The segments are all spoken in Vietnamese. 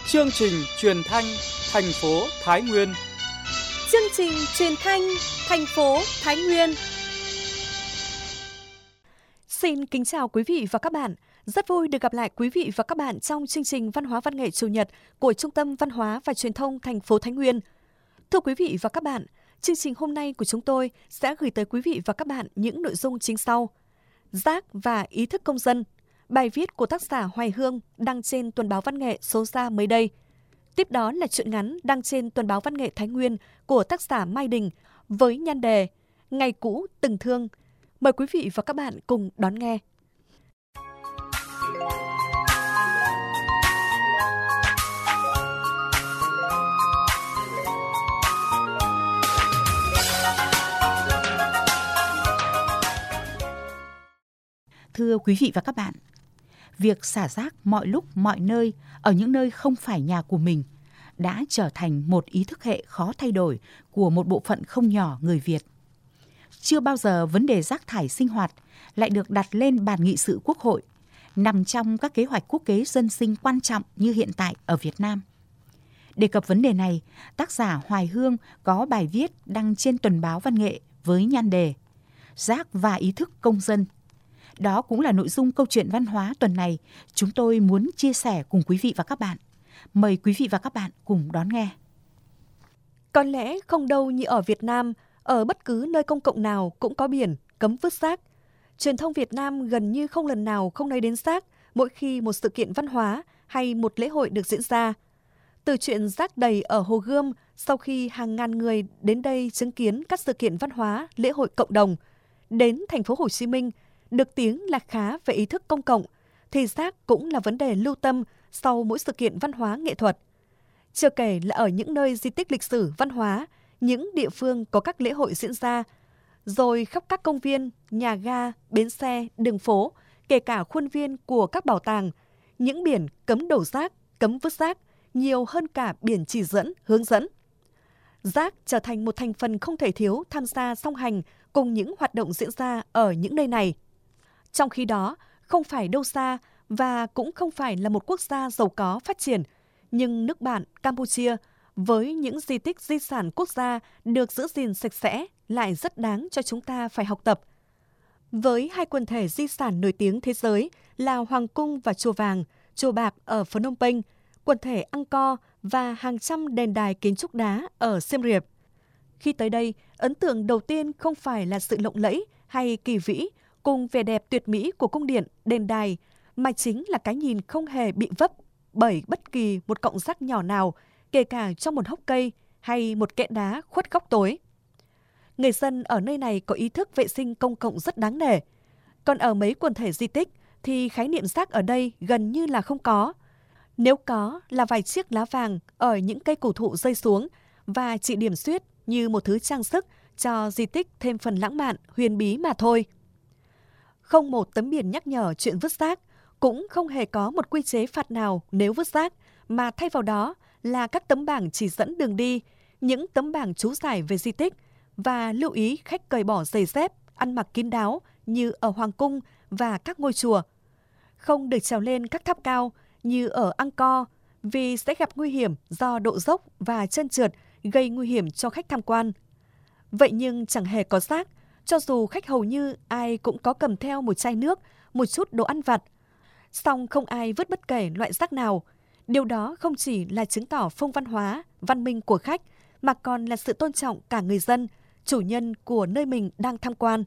Chương trình truyền thanh thành phố Thái Nguyên. Chương trình truyền thanh thành phố Thái Nguyên. Xin kính chào quý vị và các bạn. Rất vui được gặp lại quý vị và các bạn trong chương trình Văn hóa Văn nghệ Chủ nhật của Trung tâm Văn hóa và Truyền thông thành phố Thái Nguyên. Thưa quý vị và các bạn, chương trình hôm nay của chúng tôi sẽ gửi tới quý vị và các bạn những nội dung chính sau. Rác và ý thức công dân, bài viết của tác giả Hoài Hương đăng trên Tuần báo Văn nghệ số ra mới đây. Tiếp đó là truyện ngắn đăng trên Tuần báo Văn nghệ Thái Nguyên của tác giả Mai Đình với nhan đề Ngày cũ từng thương. Mời quý vị và các bạn cùng đón nghe. Thưa quý vị và các bạn, việc xả rác mọi lúc mọi nơi ở những nơi không phải nhà của mình đã trở thành một ý thức hệ khó thay đổi của một bộ phận không nhỏ người Việt. Chưa bao giờ vấn đề rác thải sinh hoạt lại được đặt lên bàn nghị sự Quốc hội, nằm trong các kế hoạch quốc kế dân sinh quan trọng như hiện tại ở Việt Nam. Đề cập vấn đề này, tác giả Hoài Hương có bài viết đăng trên Tuần báo Văn nghệ với nhan đề Rác và ý thức công dân. Đó cũng là nội dung câu chuyện văn hóa tuần này chúng tôi muốn chia sẻ cùng quý vị và các bạn. Mời quý vị và các bạn cùng đón nghe. Có lẽ không đâu như ở Việt Nam, ở bất cứ nơi công cộng nào cũng có biển cấm vứt rác. Truyền thông Việt Nam gần như không lần nào không nói đến rác mỗi khi một sự kiện văn hóa hay một lễ hội được diễn ra. Từ chuyện rác đầy ở Hồ Gươm sau khi hàng ngàn người đến đây chứng kiến các sự kiện văn hóa, lễ hội cộng đồng, đến thành phố Hồ Chí Minh, được tiếng là khá về ý thức công cộng, thì rác cũng là vấn đề lưu tâm sau mỗi sự kiện văn hóa nghệ thuật. Chưa kể là ở những nơi di tích lịch sử văn hóa, những địa phương có các lễ hội diễn ra, rồi khắp các công viên, nhà ga, bến xe, đường phố, kể cả khuôn viên của các bảo tàng, những biển cấm đổ rác, cấm vứt rác, nhiều hơn cả biển chỉ dẫn, hướng dẫn. Rác trở thành một thành phần không thể thiếu tham gia song hành cùng những hoạt động diễn ra ở những nơi này. Trong khi đó, không phải đâu xa và cũng không phải là một quốc gia giàu có phát triển, nhưng nước bạn Campuchia với những di tích di sản quốc gia được giữ gìn sạch sẽ lại rất đáng cho chúng ta phải học tập. Với hai quần thể di sản nổi tiếng thế giới là Hoàng cung và Chùa Vàng, Chùa Bạc ở Phnom Penh, quần thể Angkor và hàng trăm đền đài kiến trúc đá ở Siem Reap. Khi tới đây, ấn tượng đầu tiên không phải là sự lộng lẫy hay kỳ vĩ cùng vẻ đẹp tuyệt mỹ của cung điện, đền đài, mà chính là cái nhìn không hề bị vấp bởi bất kỳ một cọng rác nhỏ nào, kể cả trong một hốc cây hay một kẽ đá khuất góc tối. Người dân ở nơi này có ý thức vệ sinh công cộng rất đáng nể. Còn ở mấy quần thể di tích thì khái niệm rác ở đây gần như là không có. Nếu có là vài chiếc lá vàng ở những cây cổ thụ rơi xuống và chỉ điểm xuyết như một thứ trang sức cho di tích thêm phần lãng mạn, huyền bí mà thôi. Không một tấm biển nhắc nhở chuyện vứt rác, cũng không hề có một quy chế phạt nào nếu vứt rác, mà thay vào đó là các tấm bảng chỉ dẫn đường đi, những tấm bảng chú giải về di tích và lưu ý khách cởi bỏ giày dép, ăn mặc kín đáo như ở Hoàng cung và các ngôi chùa. Không được trèo lên các tháp cao như ở Angkor vì sẽ gặp nguy hiểm do độ dốc và trơn trượt gây nguy hiểm cho khách tham quan. Vậy nhưng chẳng hề có rác, cho dù khách hầu như ai cũng có cầm theo một chai nước, một chút đồ ăn vặt. Song không ai vứt bất kể loại rác nào. Điều đó không chỉ là chứng tỏ phong văn hóa, văn minh của khách, mà còn là sự tôn trọng cả người dân, chủ nhân của nơi mình đang tham quan.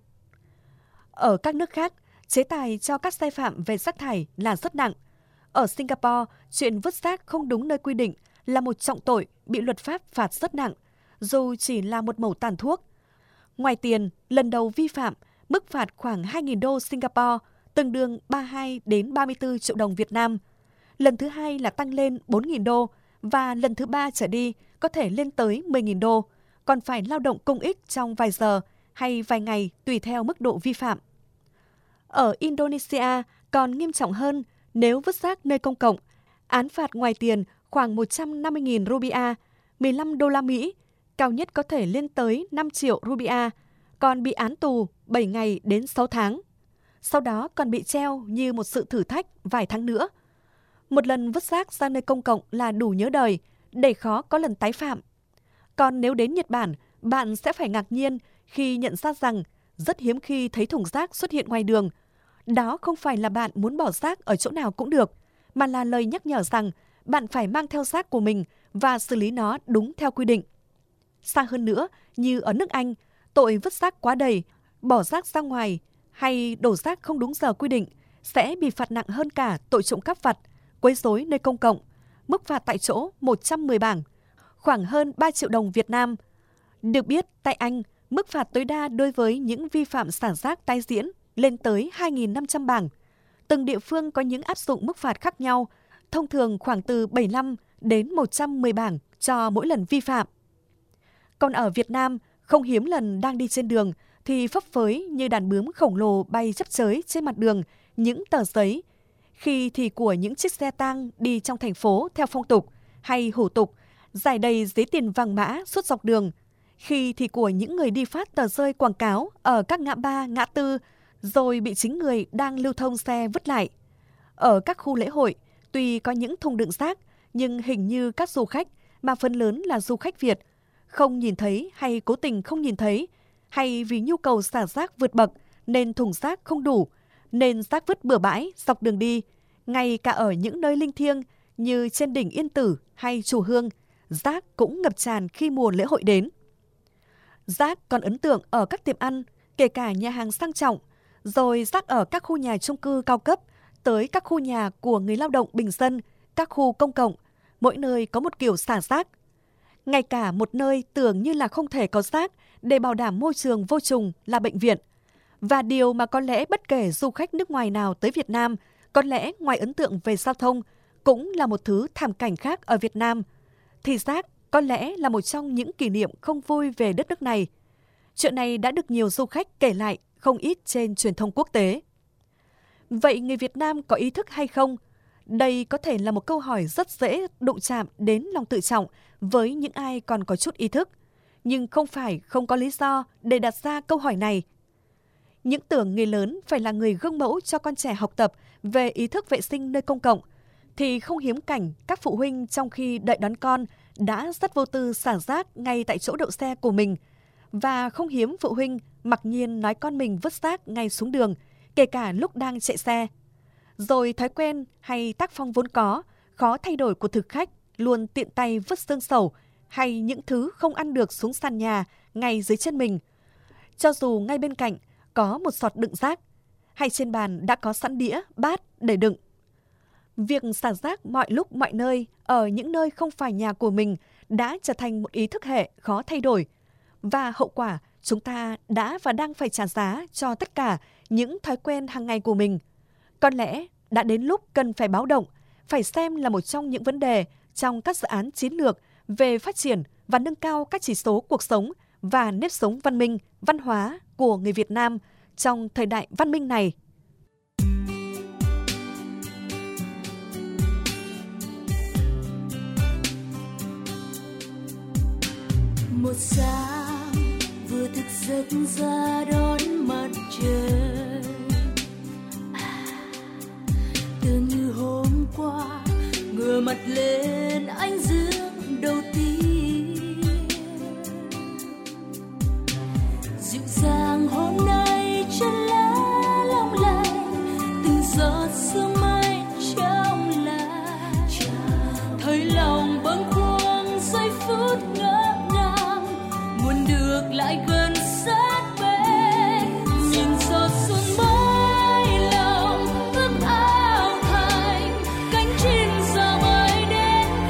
Ở các nước khác, chế tài cho các sai phạm về rác thải là rất nặng. Ở Singapore, chuyện vứt rác không đúng nơi quy định là một trọng tội bị luật pháp phạt rất nặng, dù chỉ là một mẩu tàn thuốc. Ngoài tiền, lần đầu vi phạm, mức phạt khoảng 2.000 đô Singapore, tương đương 32 đến 34 triệu đồng Việt Nam. Lần thứ hai là tăng lên 4.000 đô và lần thứ ba trở đi có thể lên tới 10.000 đô, còn phải lao động công ích trong vài giờ hay vài ngày tùy theo mức độ vi phạm. Ở Indonesia còn nghiêm trọng hơn, nếu vứt rác nơi công cộng, án phạt ngoài tiền khoảng 150.000 rupiah, 15 đô la Mỹ, cao nhất có thể lên tới 5 triệu rupiah, còn bị án tù 7 ngày đến 6 tháng. Sau đó còn bị treo như một sự thử thách vài tháng nữa. Một lần vứt rác ra nơi công cộng là đủ nhớ đời, để khó có lần tái phạm. Còn nếu đến Nhật Bản, bạn sẽ phải ngạc nhiên khi nhận ra rằng rất hiếm khi thấy thùng rác xuất hiện ngoài đường. Đó không phải là bạn muốn bỏ rác ở chỗ nào cũng được, mà là lời nhắc nhở rằng bạn phải mang theo rác của mình và xử lý nó đúng theo quy định. Xa hơn nữa, như ở nước Anh, tội vứt rác quá đầy, bỏ rác ra ngoài hay đổ rác không đúng giờ quy định sẽ bị phạt nặng hơn cả tội trộm cắp vặt, quấy rối nơi công cộng. Mức phạt tại chỗ 110 bảng, khoảng hơn 3 triệu đồng Việt Nam. Được biết, tại Anh, mức phạt tối đa đối với những vi phạm xả rác tái diễn lên tới 2.500 bảng. Từng địa phương có những áp dụng mức phạt khác nhau, thông thường khoảng từ 75 đến 110 bảng cho mỗi lần vi phạm. Còn ở Việt Nam, không hiếm lần đang đi trên đường thì phấp phới như đàn bướm khổng lồ bay chấp chới trên mặt đường những tờ giấy. Khi thì của những chiếc xe tang đi trong thành phố theo phong tục hay hủ tục, rải đầy giấy tiền vàng mã suốt dọc đường. Khi thì của những người đi phát tờ rơi quảng cáo ở các ngã ba, ngã tư, rồi bị chính người đang lưu thông xe vứt lại. Ở các khu lễ hội, tuy có những thùng đựng rác, nhưng hình như các du khách, mà phần lớn là du khách Việt, không nhìn thấy hay cố tình không nhìn thấy, hay vì nhu cầu xả rác vượt bậc nên thùng rác không đủ, nên rác vứt bừa bãi dọc đường đi. Ngay cả ở những nơi linh thiêng như trên đỉnh Yên Tử hay Chùa Hương, rác cũng ngập tràn khi mùa lễ hội đến. Rác còn ấn tượng ở các tiệm ăn, kể cả nhà hàng sang trọng, rồi rác ở các khu nhà chung cư cao cấp, tới các khu nhà của người lao động bình dân, các khu công cộng, mỗi nơi có một kiểu xả rác. Ngay cả một nơi tưởng như là không thể có rác để bảo đảm môi trường vô trùng là bệnh viện. Và điều mà có lẽ bất kể du khách nước ngoài nào tới Việt Nam, có lẽ ngoài ấn tượng về giao thông, cũng là một thứ thảm cảnh khác ở Việt Nam, thì rác có lẽ là một trong những kỷ niệm không vui về đất nước này. Chuyện này đã được nhiều du khách kể lại không ít trên truyền thông quốc tế. Vậy người Việt Nam có ý thức hay không? Đây có thể là một câu hỏi rất dễ đụng chạm đến lòng tự trọng với những ai còn có chút ý thức. Nhưng không phải không có lý do để đặt ra câu hỏi này. Những tưởng người lớn phải là người gương mẫu cho con trẻ học tập về ý thức vệ sinh nơi công cộng, thì không hiếm cảnh các phụ huynh trong khi đợi đón con đã rất vô tư xả rác ngay tại chỗ đậu xe của mình. Và không hiếm phụ huynh mặc nhiên nói con mình vứt rác ngay xuống đường, kể cả lúc đang chạy xe. Rồi thói quen hay tác phong vốn có, khó thay đổi của thực khách luôn tiện tay vứt xương sầu hay những thứ không ăn được xuống sàn nhà ngay dưới chân mình. Cho dù ngay bên cạnh có một sọt đựng rác, hay trên bàn đã có sẵn đĩa, bát để đựng. Việc xả rác mọi lúc mọi nơi ở những nơi không phải nhà của mình đã trở thành một ý thức hệ khó thay đổi. Và hậu quả chúng ta đã và đang phải trả giá cho tất cả những thói quen hàng ngày của mình. Có lẽ đã đến lúc cần phải báo động, phải xem là một trong những vấn đề trong các dự án chiến lược về phát triển và nâng cao các chỉ số cuộc sống và nếp sống văn minh, văn hóa của người Việt Nam trong thời đại văn minh này. Một sáng vừa thức giấc ra đón mặt trời, tưởng như hôm qua ngửa mặt lên ánh dương đầu tiên. Dịu dàng hôm nay chân lá long lanh, từng giọt sương mây trong lành, thấy lòng bâng khuâng giây phút ngỡ ngàng, muốn được lại gần sát bên. Nhìn giọt sương mây lòng ước ao thành cánh chim giờ mới đến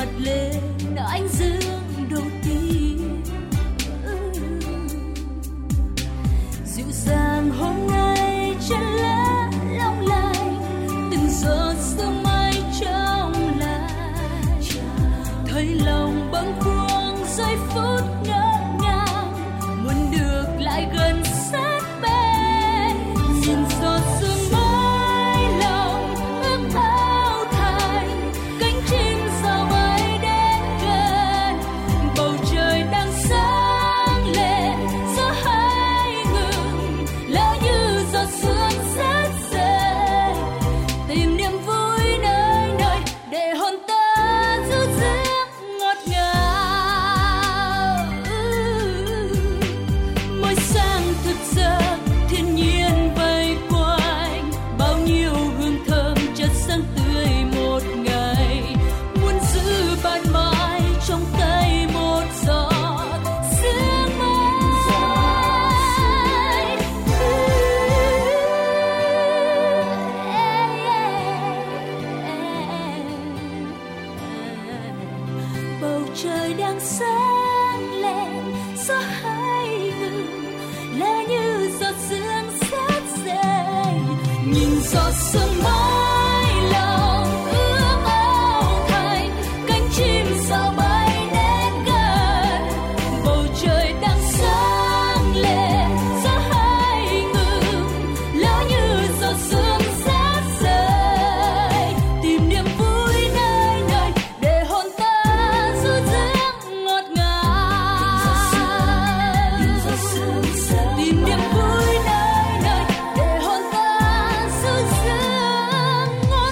bật lên ánh dương đầu tiên. Dịu dàng hôm nay chân lá long lanh, từng giọt sương mai trong lành, thấy lòng bâng khuâng giây phút ngỡ ngàng, muốn được lại gần sát bên. Nhìn giọt sương mai lòng ước ao thành cánh chim sao bay đến gần, bầu trời đang sáng lên gió hay ngừng, lỡ như giọt sương rớt rơi, tìm niềm vui nơi nơi để hồn ta du dương ngọt ngào. Mỗi sáng thức giấc thiên nhiên vây quanh, bao nhiêu hương thơm chợt sáng tươi một ngày, muốn giữ ban mãi trong tay một giọt sương mai. Bầu trời đang sáng lên gió hay ngừng, lỡ như giọt sương rớt rơi. Nhìn giọt sương mai lòng ước ao thành cánh chim sao bay đến gần, bầu trời đang sáng lên gió hay ngừng, lỡ như giọt sương rớt rơi, tìm niềm vui nơi nơi để hồn ta du dương ngọt ngào. Tìm niềm vui nơi nơi để hồn ta du dương ngọt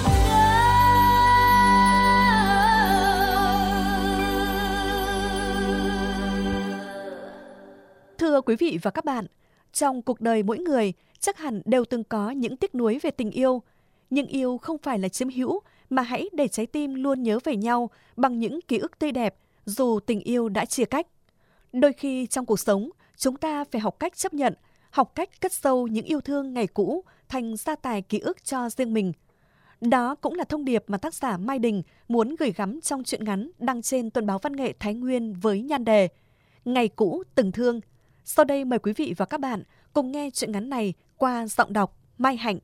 ngào. Thưa quý vị và các bạn, trong cuộc đời mỗi người chắc hẳn đều từng có những tiếc nuối về tình yêu. Nhưng yêu không phải là chiếm hữu, mà hãy để trái tim luôn nhớ về nhau bằng những ký ức tươi đẹp, dù tình yêu đã chia cách. Đôi khi trong cuộc sống, chúng ta phải học cách chấp nhận, học cách cất sâu những yêu thương ngày cũ thành gia tài ký ức cho riêng mình. Đó cũng là thông điệp mà tác giả Mai Đình muốn gửi gắm trong truyện ngắn đăng trên Tuần báo Văn nghệ Thái Nguyên với nhan đề Ngày cũ từng thương. Sau đây mời quý vị và các bạn cùng nghe truyện ngắn này qua giọng đọc Mai Hạnh.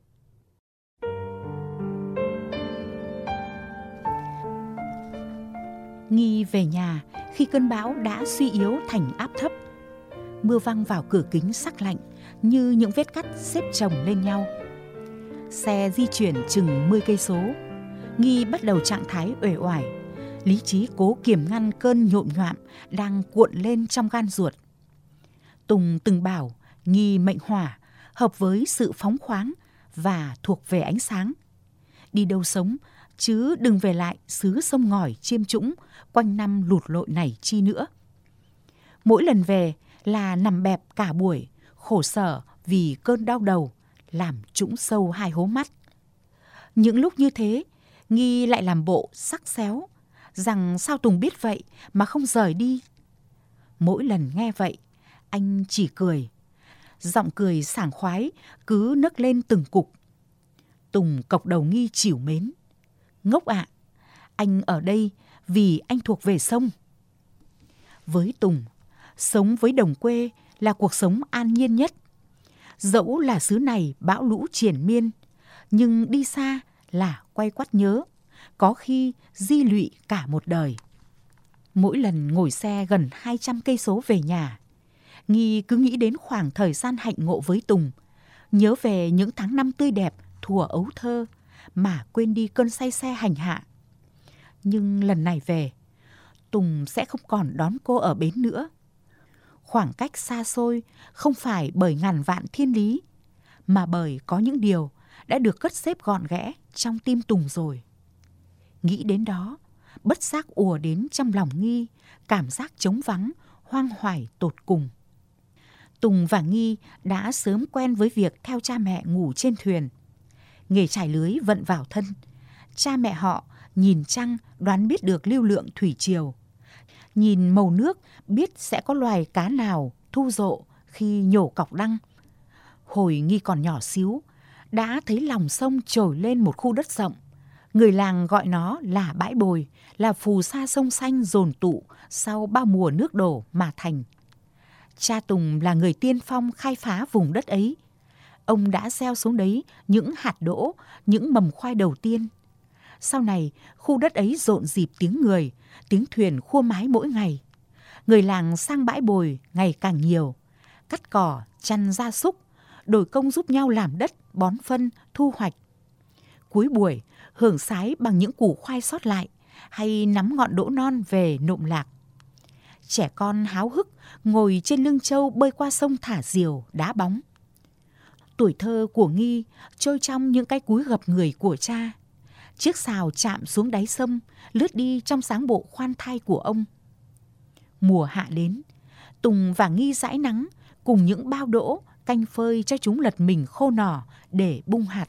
Nghi về nhà khi cơn bão đã suy yếu thành áp thấp. Mưa văng vào cửa kính sắc lạnh như những vết cắt xếp chồng lên nhau. Xe di chuyển chừng 10 cây số. Nghi bắt đầu trạng thái uể oải. Lý trí cố kiềm ngăn cơn nhộn nhoạm đang cuộn lên trong gan ruột. Tùng từng bảo Nghi mệnh hỏa, hợp với sự phóng khoáng và thuộc về ánh sáng. Đi đâu sống, chứ đừng về lại xứ sông ngòi chiêm trũng quanh năm lụt lội này chi nữa. Mỗi lần về là nằm bẹp cả buổi, khổ sở vì cơn đau đầu làm trũng sâu hai hố mắt. Những lúc như thế, Nghi lại làm bộ sắc xéo, rằng sao Tùng biết vậy mà không rời đi. Mỗi lần nghe vậy, anh chỉ cười. Giọng cười sảng khoái cứ nấc lên từng cục. Tùng cộc đầu Nghi trìu mến. Ngốc ạ, anh ở đây vì anh thuộc về sông. Với Tùng, sống với đồng quê là cuộc sống an nhiên nhất. Dẫu là xứ này bão lũ triền miên, nhưng đi xa là quay quắt nhớ, có khi di lụy cả một đời. Mỗi lần ngồi xe gần 200 cây số về nhà, Nghi cứ nghĩ đến khoảng thời gian hạnh ngộ với Tùng, nhớ về những tháng năm tươi đẹp thuở ấu thơ mà quên đi cơn say xe hành hạ. Nhưng lần này về, Tùng sẽ không còn đón cô ở bến nữa. Khoảng cách xa xôi không phải bởi ngàn vạn thiên lý, mà bởi có những điều đã được cất xếp gọn ghẽ trong tim Tùng rồi. Nghĩ đến đó, bất giác ùa đến trong lòng Nghi cảm giác trống vắng, hoang hoài tột cùng. Tùng và Nghi đã sớm quen với việc theo cha mẹ ngủ trên thuyền. Nghề trải lưới vận vào thân, cha mẹ họ nhìn trăng đoán biết được lưu lượng thủy triều. Nhìn màu nước biết sẽ có loài cá nào thu rộ khi nhổ cọc đăng. Hồi Nghi còn nhỏ xíu, đã thấy lòng sông trồi lên một khu đất rộng, Người làng gọi nó là bãi bồi, là phù sa sông xanh dồn tụ sau bao mùa nước đổ mà thành. Cha Tùng là người tiên phong khai phá vùng đất ấy. Ông đã gieo xuống đấy những hạt đỗ, những mầm khoai đầu tiên. Sau này, khu đất ấy rộn rịp tiếng người, tiếng thuyền khua mái mỗi ngày. Người làng sang bãi bồi ngày càng nhiều, cắt cỏ, chăn gia súc, đổi công giúp nhau làm đất, bón phân, thu hoạch. Cuối buổi, hưởng sái bằng những củ khoai sót lại hay nắm ngọn đỗ non về nộm lạc. Trẻ con háo hức ngồi trên lưng trâu bơi qua sông thả diều, đá bóng. Tuổi thơ của Nghi trôi trong những cái cúi gập người của cha. Chiếc sào chạm xuống đáy sông, lướt đi trong dáng bộ khoan thai của ông. Mùa hạ đến, Tùng và Nghi dãi nắng cùng những bao đỗ canh phơi cho chúng lật mình khô nỏ để bung hạt.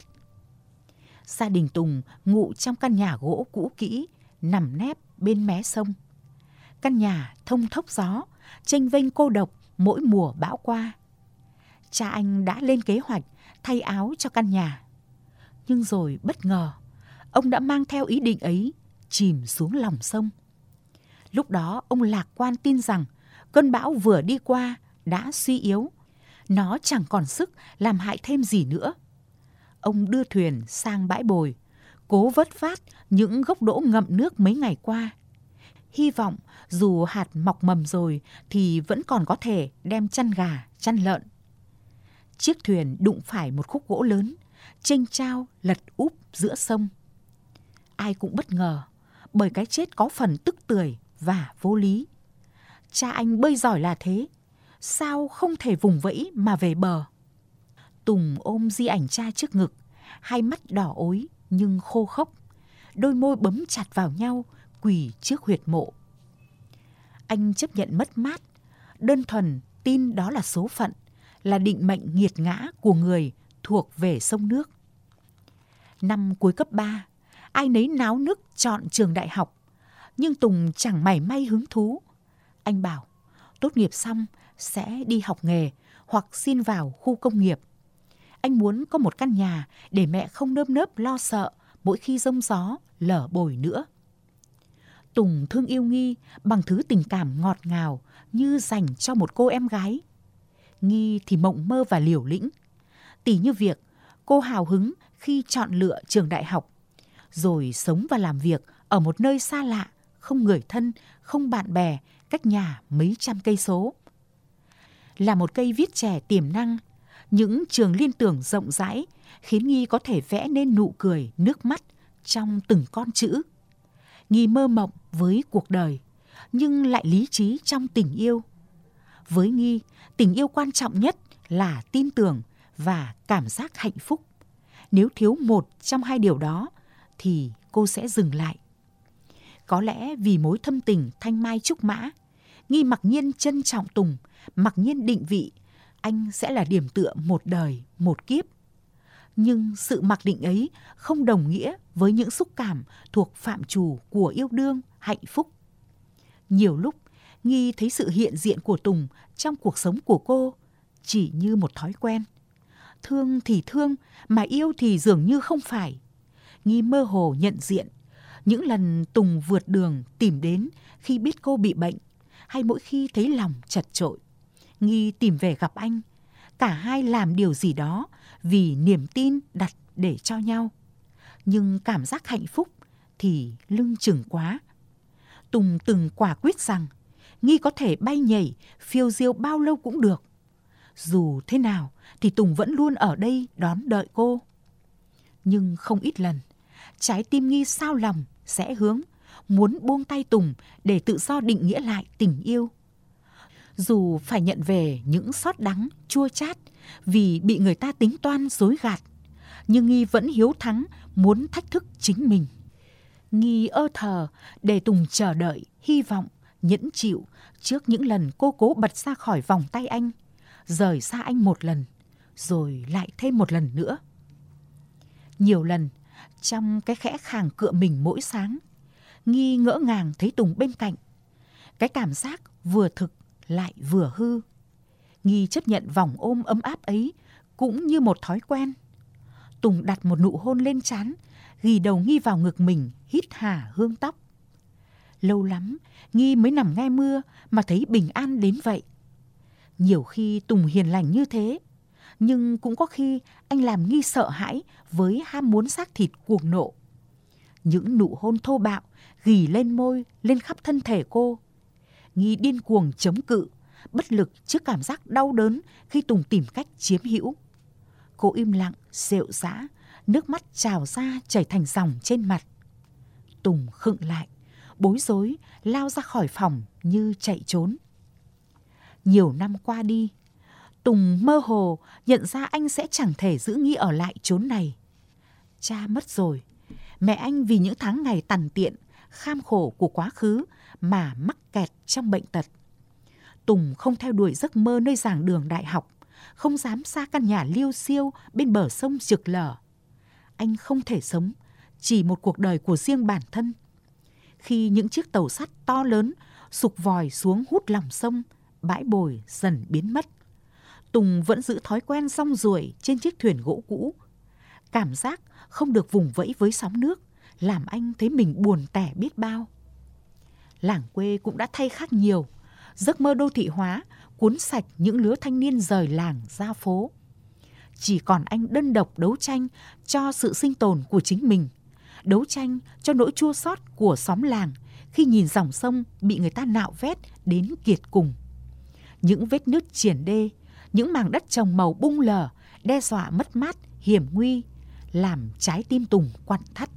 Gia đình Tùng ngụ trong căn nhà gỗ cũ kỹ, nằm nép bên mé sông. Căn nhà thông thốc gió, chênh vênh cô độc mỗi mùa bão qua. Cha anh đã lên kế hoạch thay áo cho căn nhà. Nhưng rồi bất ngờ, ông đã mang theo ý định ấy chìm xuống lòng sông. Lúc đó ông lạc quan tin rằng cơn bão vừa đi qua đã suy yếu. Nó chẳng còn sức làm hại thêm gì nữa. Ông đưa thuyền sang bãi bồi, cố vớt vát những gốc đỗ ngậm nước mấy ngày qua. Hy vọng dù hạt mọc mầm rồi thì vẫn còn có thể đem chăn gà, chăn lợn. Chiếc thuyền đụng phải một khúc gỗ lớn, chênh chao lật úp giữa sông. Ai cũng bất ngờ bởi cái chết có phần tức tưởi và vô lý. Cha anh bơi giỏi là thế, sao không thể vùng vẫy mà về bờ? Tùng ôm di ảnh cha trước ngực, hai mắt đỏ ối nhưng khô khốc, đôi môi bấm chặt vào nhau, quỳ trước huyệt mộ. Anh chấp nhận mất mát, đơn thuần tin đó là số phận, là định mệnh nghiệt ngã của người thuộc về sông nước. Năm cuối cấp 3, ai nấy náo nức chọn trường đại học, nhưng Tùng chẳng mảy may hứng thú. Anh bảo tốt nghiệp xong sẽ đi học nghề hoặc xin vào khu công nghiệp. Anh muốn có một căn nhà để mẹ không nơm nớp lo sợ mỗi khi giông gió lở bồi nữa. Tùng thương yêu Nghi bằng thứ tình cảm ngọt ngào như dành cho một cô em gái. Nghi thì mộng mơ và liều lĩnh. Tỉ như việc cô hào hứng khi chọn lựa trường đại học, rồi sống và làm việc ở một nơi xa lạ, không người thân, không bạn bè, cách nhà mấy trăm cây số. Là một cây viết trẻ tiềm năng, những trường liên tưởng rộng rãi khiến Nghi có thể vẽ nên nụ cười, nước mắt trong từng con chữ. Nghi mơ mộng với cuộc đời, nhưng lại lý trí trong tình yêu. Với Nghi, tình yêu quan trọng nhất là tin tưởng và cảm giác hạnh phúc. Nếu thiếu một trong hai điều đó, thì cô sẽ dừng lại. Có lẽ vì mối thâm tình thanh mai trúc mã, Nghi mặc nhiên trân trọng Tùng, mặc nhiên định vị anh sẽ là điểm tựa một đời, một kiếp. Nhưng sự mặc định ấy không đồng nghĩa với những xúc cảm thuộc phạm trù của yêu đương, hạnh phúc. Nhiều lúc, Nghi thấy sự hiện diện của Tùng trong cuộc sống của cô chỉ như một thói quen. Thương thì thương, mà yêu thì dường như không phải. Nghi mơ hồ nhận diện những lần Tùng vượt đường tìm đến khi biết cô bị bệnh, hay mỗi khi thấy lòng chật chội. Nghi tìm về gặp anh. Cả hai làm điều gì đó vì niềm tin đặt để cho nhau. Nhưng cảm giác hạnh phúc thì lưng chừng quá. Tùng từng quả quyết rằng Nghi có thể bay nhảy, phiêu diêu bao lâu cũng được. Dù thế nào thì Tùng vẫn luôn ở đây đón đợi cô. Nhưng không ít lần, trái tim Nghi xao lòng, sẽ hướng, muốn buông tay Tùng để tự do định nghĩa lại tình yêu. Dù phải nhận về những xót đắng, chua chát vì bị người ta tính toan dối gạt, nhưng Nghi vẫn hiếu thắng, muốn thách thức chính mình. Nghi ơ thờ để Tùng chờ đợi, hy vọng, nhẫn chịu trước những lần cô cố bật ra khỏi vòng tay anh, rời xa anh một lần, rồi lại thêm một lần nữa. Nhiều lần, trong cái khẽ khàng cựa mình mỗi sáng, Nghi ngỡ ngàng thấy Tùng bên cạnh. Cái cảm giác vừa thực lại vừa hư. Nghi chấp nhận vòng ôm ấm áp ấy cũng như một thói quen. Tùng đặt một nụ hôn lên trán ghì đầu Nghi vào ngực mình, hít hà hương tóc. Lâu lắm, Nghi mới nằm nghe mưa mà thấy bình an đến vậy. Nhiều khi Tùng hiền lành như thế, nhưng cũng có khi anh làm Nghi sợ hãi với ham muốn xác thịt cuồng nộ. Những nụ hôn thô bạo ghì lên môi, lên khắp thân thể cô. Nghi điên cuồng chống cự, bất lực trước cảm giác đau đớn khi Tùng tìm cách chiếm hữu. Cô im lặng, rệu rã, nước mắt trào ra chảy thành dòng trên mặt. Tùng khựng lại, bối rối lao ra khỏi phòng như chạy trốn. Nhiều năm qua đi, Tùng mơ hồ nhận ra anh sẽ chẳng thể giữ Nghi ở lại chốn này. Cha mất rồi, mẹ anh vì những tháng ngày tằn tiện, kham khổ của quá khứ mà mắc kẹt trong bệnh tật. Tùng không theo đuổi giấc mơ nơi giảng đường đại học, không dám xa căn nhà liêu xiêu bên bờ sông rực lở. Anh không thể sống chỉ một cuộc đời của riêng bản thân. Khi những chiếc tàu sắt to lớn sục vòi xuống hút lòng sông, bãi bồi dần biến mất, Tùng vẫn giữ thói quen rong ruổi trên chiếc thuyền gỗ cũ. Cảm giác không được vùng vẫy với sóng nước làm anh thấy mình buồn tẻ biết bao. Làng quê cũng đã thay khác nhiều. Giấc mơ đô thị hóa cuốn sạch những lứa thanh niên rời làng ra phố. Chỉ còn anh đơn độc đấu tranh cho sự sinh tồn của chính mình, đấu tranh cho nỗi chua xót của xóm làng khi nhìn dòng sông bị người ta nạo vét đến kiệt cùng. Những vết nứt triển đê, những mảng đất trồng màu bung lở, đe dọa mất mát, hiểm nguy, làm trái tim Tùng quặn thắt.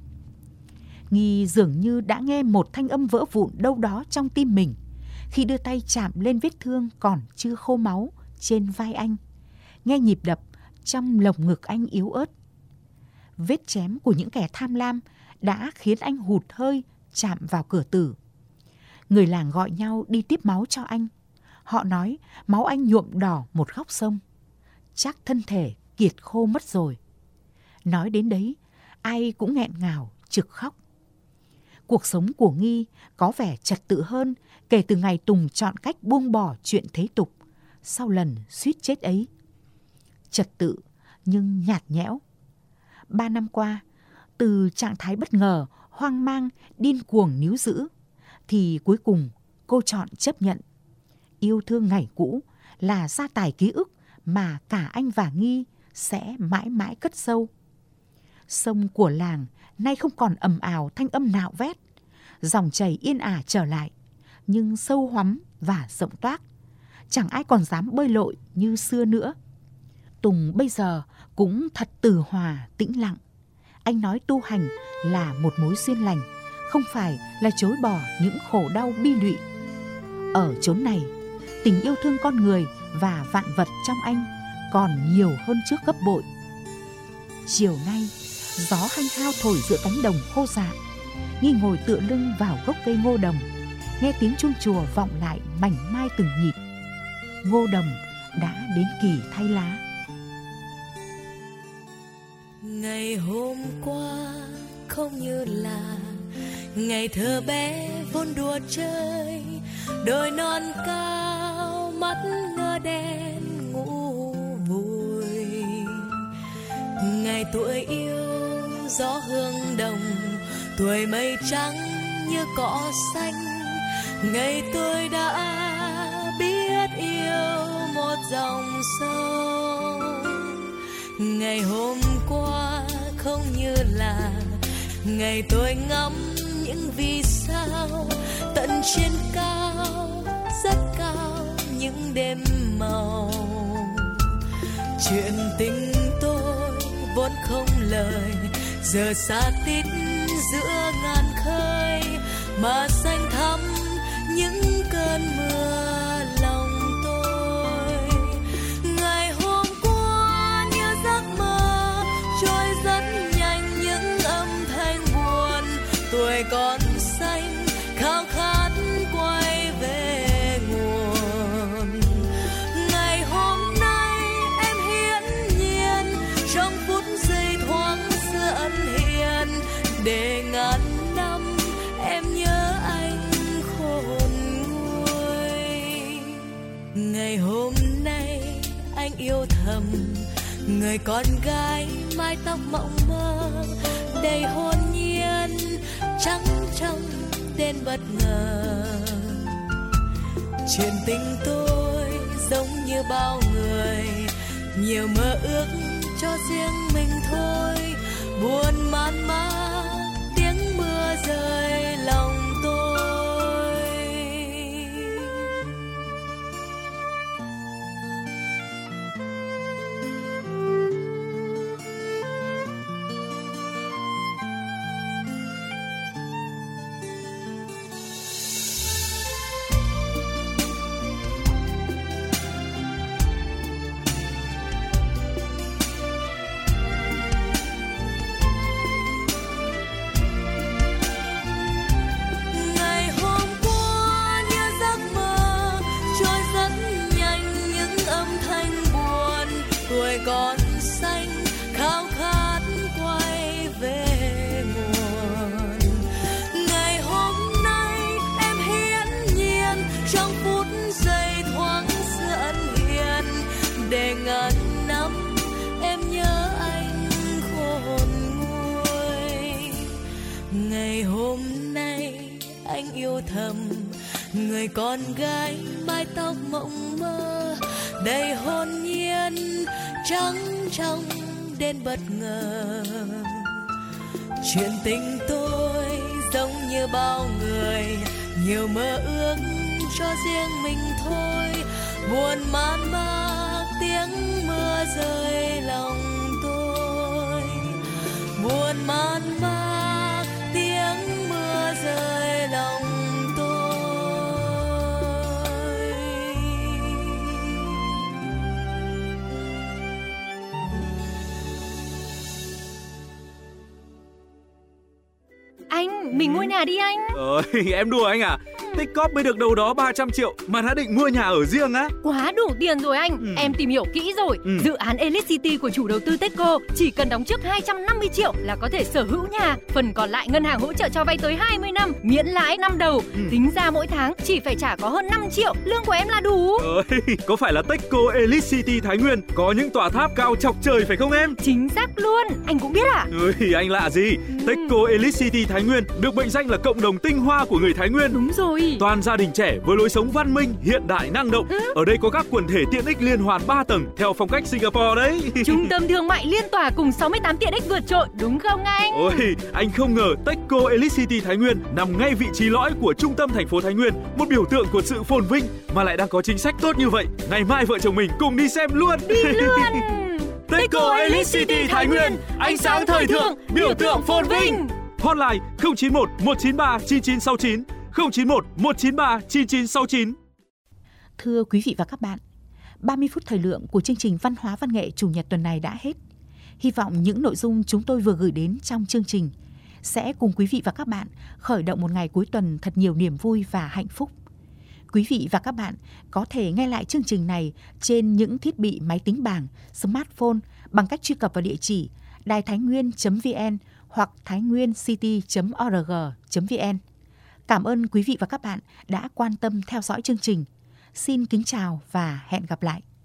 Nghi dường như đã nghe một thanh âm vỡ vụn đâu đó trong tim mình khi đưa tay chạm lên vết thương còn chưa khô máu trên vai anh, nghe nhịp đập trong lồng ngực anh yếu ớt. Vết chém của những kẻ tham lam đã khiến anh hụt hơi chạm vào cửa tử. Người làng gọi nhau đi tiếp máu cho anh. Họ nói máu anh nhuộm đỏ một góc sông. Chắc thân thể kiệt khô mất rồi. Nói đến đấy, ai cũng nghẹn ngào, trực khóc. Cuộc sống của Nghi có vẻ trật tự hơn kể từ ngày Tùng chọn cách buông bỏ chuyện thế tục sau lần suýt chết ấy. Trật tự nhưng nhạt nhẽo. 3 năm qua, từ trạng thái bất ngờ, hoang mang, điên cuồng níu giữ, thì cuối cùng cô chọn chấp nhận. Yêu thương ngày cũ là gia tài ký ức mà cả anh và Nghi sẽ mãi mãi cất sâu. Sông của làng nay không còn ầm ào thanh âm nạo vét, dòng chảy yên ả trở lại, nhưng sâu hoắm và rộng toác. Chẳng ai còn dám bơi lội như xưa nữa. Tùng bây giờ cũng thật từ hòa, tĩnh lặng. Anh nói tu hành là một mối duyên lành, không phải là chối bỏ những khổ đau bi lụy. Ở chốn này, tình yêu thương con người và vạn vật trong anh còn nhiều hơn trước gấp bội. Chiều nay, gió hanh hao thổi giữa cánh đồng khô rạn. Nghi ngồi tựa lưng vào gốc cây ngô đồng, nghe tiếng chuông chùa vọng lại mảnh mai từng nhịp. Ngô đồng đã đến kỳ thay lá. Ngày hôm qua không như là ngày thơ bé vốn đùa chơi, đôi non cao mắt ngơ đen ngủ vùi. Ngày tuổi yêu gió hương đồng, tuổi mây trắng như cỏ xanh. Ngày tôi đã biết yêu một dòng sông. Ngày hôm qua không như là ngày tôi ngắm những vì sao tận trên cao, rất cao những đêm màu. Chuyện tình tôi vốn không lời, giờ xa tít giữa ngàn khơi mà xanh thắm những cơn mưa lòng tôi. Ngày hôm qua như giấc mơ trôi rất nhanh những âm thanh buồn. Tuổi còn xanh khao khát quay về nguồn. Ngày hôm nay em hiển nhiên trong phút giây thoáng xưa ân hiền, để ngàn năm em nhớ anh khôn nguôi. Ngày hôm nay anh yêu thầm người con gái mái tóc mộng mơ, đầy hồn nhiên, trắng trong đến bất ngờ. Chuyện tình tôi giống như bao người, nhiều mơ ước cho riêng mình thôi, buồn man mác tiếng mưa rơi lòng tôi. Còn xanh khao khát quay về nguồn. Ngày hôm nay em hiển nhiên trong phút giây thoáng giữa ân hiền, để ngàn năm em nhớ anh khôn nguôi. Ngày hôm nay anh yêu thầm người con gái mái tóc mộng mơ, đầy hồn nhiên trắng trong đến bất ngờ. Chuyện tình tôi giống như bao người, nhiều mơ ước cho riêng mình thôi, buồn man mác tiếng mưa rơi lòng tôi, buồn man mác tiếng mưa rơi lòng tôi. Anh, mình mua nhà đi anh. Em đùa anh à? Tích cóp mới được đâu đó 300 triệu mà đã định mua nhà ở riêng á? Quá đủ tiền rồi anh. Em tìm hiểu kỹ rồi. Dự án Elite City của chủ đầu tư Techco chỉ cần đóng trước 250 triệu là có thể sở hữu nhà. Phần còn lại ngân hàng hỗ trợ cho vay tới 20 năm, miễn lãi năm đầu. Tính ra mỗi tháng chỉ phải trả có hơn 5 triệu, lương của em là đủ. Có phải là Techco Elite City Thái Nguyên có những tòa tháp cao chọc trời phải không em? Chính xác luôn, anh cũng biết à? Anh lạ gì? Techco Elite City Thái Nguyên được mệnh danh là cộng đồng tinh hoa của người Thái Nguyên. Đúng rồi. Toàn gia đình trẻ với lối sống văn minh, hiện đại, năng động. Ở đây có các quần thể tiện ích liên hoàn 3 tầng theo phong cách Singapore đấy. Trung tâm thương mại liên tòa cùng 68 tiện ích vượt trội, đúng không anh? Anh không ngờ Techco Elite City Thái Nguyên nằm ngay vị trí lõi của trung tâm thành phố Thái Nguyên, một biểu tượng của sự phồn vinh mà lại đang có chính sách tốt như vậy. Ngày mai vợ chồng mình cùng đi xem luôn. Đi luôn. Techco Elite City Thái Nguyên, ánh sáng thời thượng, biểu tượng phồn vinh. Hotline 091 193 9969, 091 193 9969. Thưa quý vị và các bạn, 30 phút thời lượng của chương trình Văn hóa Văn nghệ Chủ nhật tuần này đã hết. Hy vọng những nội dung chúng tôi vừa gửi đến trong chương trình sẽ cùng quý vị và các bạn khởi động một ngày cuối tuần thật nhiều niềm vui và hạnh phúc. Quý vị và các bạn có thể nghe lại chương trình này trên những thiết bị máy tính bảng, smartphone bằng cách truy cập vào địa chỉ đaitháinguyen.vn hoặc thainguencity.org.vn. Cảm ơn quý vị và các bạn đã quan tâm theo dõi chương trình. Xin kính chào và hẹn gặp lại.